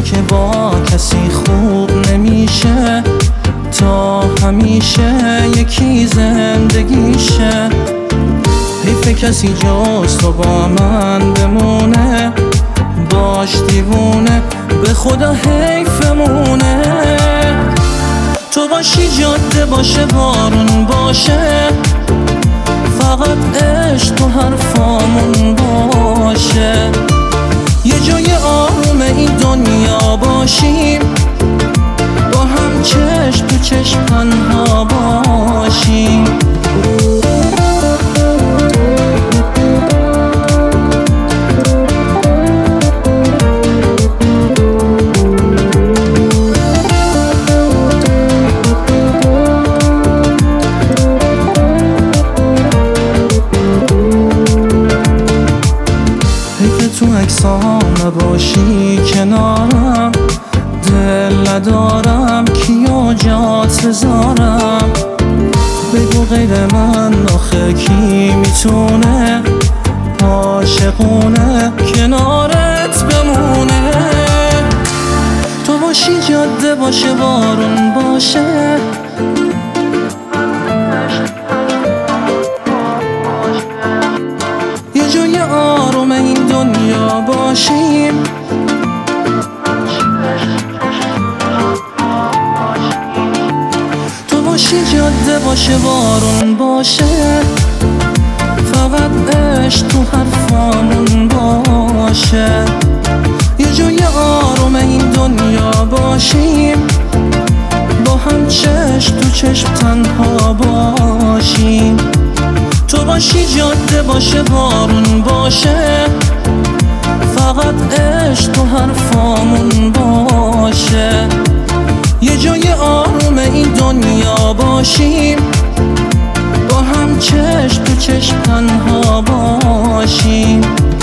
که با کسی خوب نمیشه، تا همیشه یکی زندگیشه. حیف کسی جز تو با من بمونه، باش دیوونه، به خدا حیفمونه. تو باشی جاده باشه، بارون باشه، فقط عشق تو حرفامون باشه. یه جای آروم این دنیا باشیم، با هم چشم تو چشم تنها باشیم. حیف تو عکسام نباشی کنارم، دل ندارم کیو جات بذارم. بگو غیر من آخه کی میتونه عاشقونه کنارت بمونه. تو باشی جاده باشه، بارون باشه، یه جای آروم این دنیا باشیم، تو باشی جاده باشه، بارون باشه، فقط عشق تو حرفامون باشه. یه جای آروم این دنیا باشیم، با هم چشم تو چشم تنها باشیم. تو باشی جاده باشه، بارون باشه، فقط عشق تو حرفامون باشه. یه جای آروم این دنیا باشیم، با هم چشم تو چشم تنها باشیم.